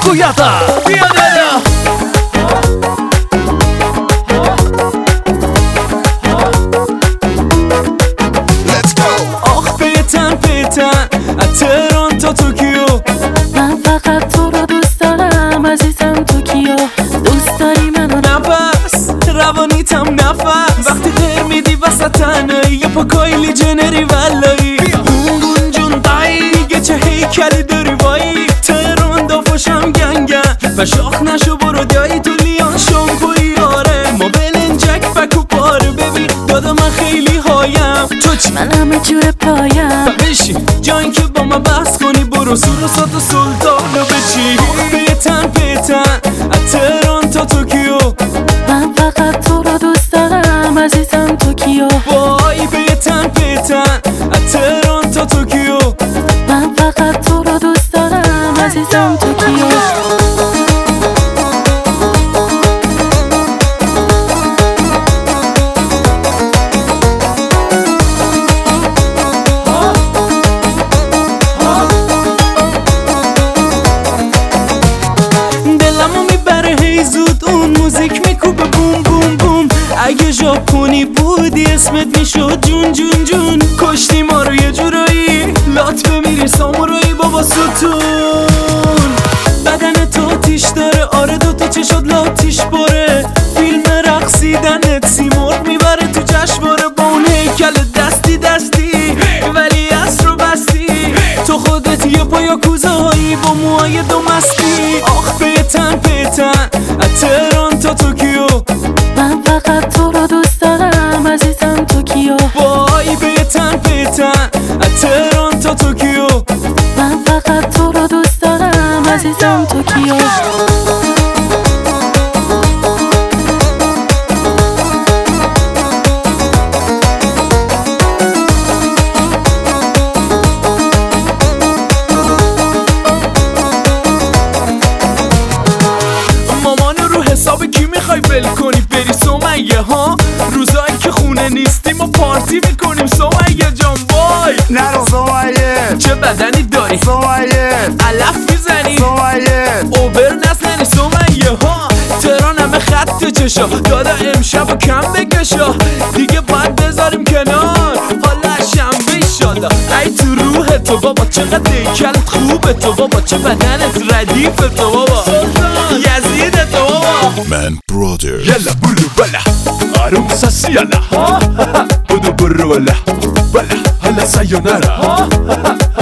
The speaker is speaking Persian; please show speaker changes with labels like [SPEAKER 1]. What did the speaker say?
[SPEAKER 1] Fujata. Bia dada.
[SPEAKER 2] Let's go.
[SPEAKER 1] آخ پیتن از تهران تا توکیو،
[SPEAKER 3] من فقط تو رو دوست دارم عزیزم توکیو. دوست داری منو
[SPEAKER 1] نفس روانیتم نفس، وقتی غیر میدی وسط تنهایی یه پاکایلی جنری ولایی اون جون دایی چه هیکلی داری وایی. تهران دافاشم گنگن و شاخ نشو برو دایی تو لیان شامپوی آره ما بلنجک فکو پاره. ببین دادا من خیلی هایم تو چی؟
[SPEAKER 3] من همه جور پایم.
[SPEAKER 1] بشین جایی که با من بحث کنی برو سوروسات و سلطانو بچی. پیتن از تهران تا توکیو،
[SPEAKER 3] من فقط تو رو دوست دارم عزیزم توکیو.
[SPEAKER 1] وای پیتن از تهران تا توکیو،
[SPEAKER 3] من فقط تو رو دوست دارم عزیزم توکیو.
[SPEAKER 1] دلمو میبره هی زود اون موزیک میکوبه بوم بوم بوم. اگه ژاپنی بودی اسمت میشد جون جون جون. کشتی ما رو یه جورایی لات بمیری سامورایی بابا ستون. بدن تو تیش داره آره دوتا چشات لاتیش باره. فیلم رقصیدنت سیمرغ میبره تو جشنواره با اون هیکل دستی ولی اصر رو بستی. تو خودت یه پا یاکوزایی با موهای دو مستی. آخ پیتن از تهران تا توکیو،
[SPEAKER 3] من فقط تو رو دوست دارم عزیزم توکیو.
[SPEAKER 1] وای پیتن از تهران تا توکیو،
[SPEAKER 3] من فقط تو رو دوست دارم عزیزم توکیو.
[SPEAKER 1] حساب کی میخوای ول کنی بری سمیه ها؟ روزایی که خونه نیستیم و پارتی میکنیم سمیه جان. وای
[SPEAKER 2] نرو سمیه،
[SPEAKER 1] چه بدنی داری
[SPEAKER 2] سمیه،
[SPEAKER 1] علف میزنی
[SPEAKER 2] سمیه،
[SPEAKER 1] اوبر نزنی سمیه ها. تهران همه خط چشا دادا امشب و کم بکشا دیگه باید بذاریم کنار. حالا شنبه ایشالله ای تو روح تو بابا چقدر هیکلت خوبه تو بابا چه بدنت ردیف تو بابا یزید تو بابا.
[SPEAKER 2] من برادر
[SPEAKER 4] يلا بولو بلا عروسة يلا بدو برو ولا هلا سايونارا